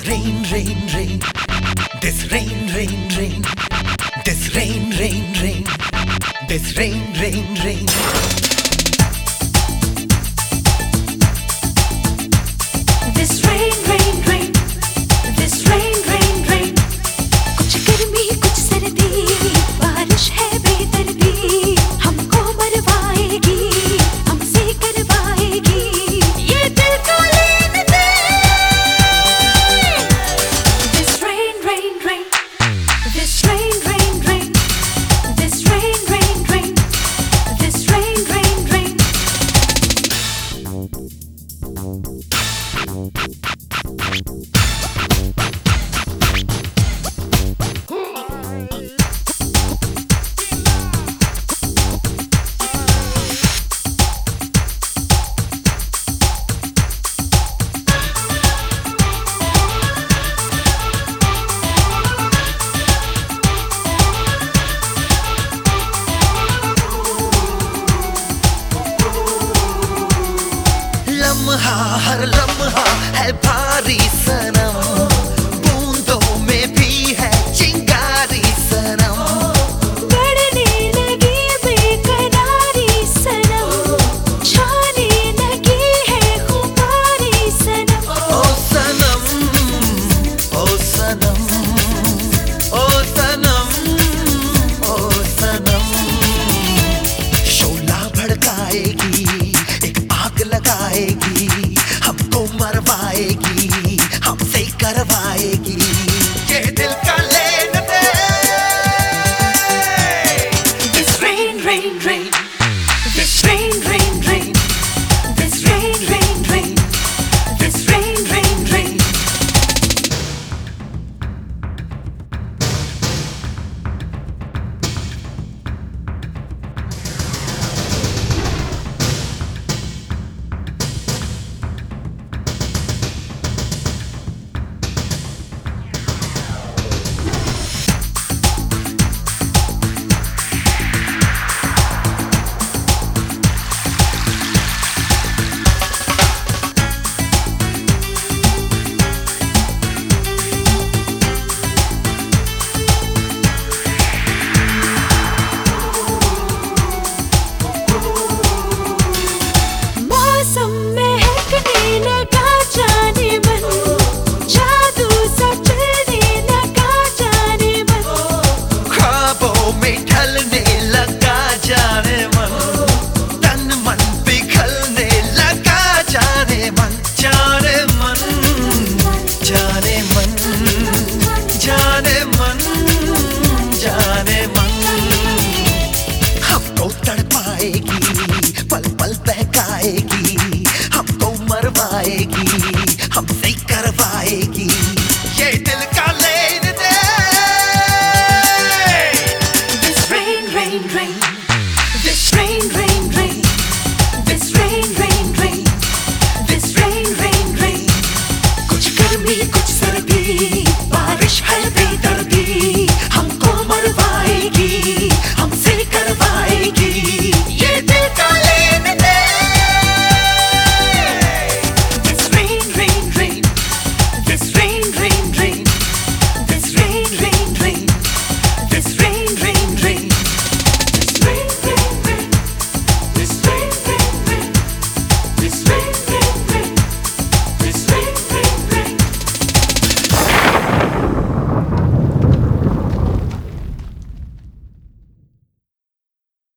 rain, rain, rain. This rain, rain, rain. This rain, rain, rain. This rain, rain, rain. This rain, rain, rain. This rain, rain, rain. कुछ गर्मी कुछ सर्दी, बारिश है बेदर्दी, हमको मरवाएगी, हमसे करवाएगी, ये दिल को लेने दे। This rain, rain, rain. This rain, rain, rain. This rain, rain, rain. This rain, rain, rain. लम्हा हर लम्हा है भारी सनम, बूंदों में भी है चिंगारी सनम। बढ़ने लगी बेकरारी सनम, छाने लगी है खुमारी सनम। ओ सनम, ओ सनम, ओ सनम, ओ सनम। शोला भड़काएगी, एक आग लगाएगी, हमको मरवाएगी, हमसे करवाएगी।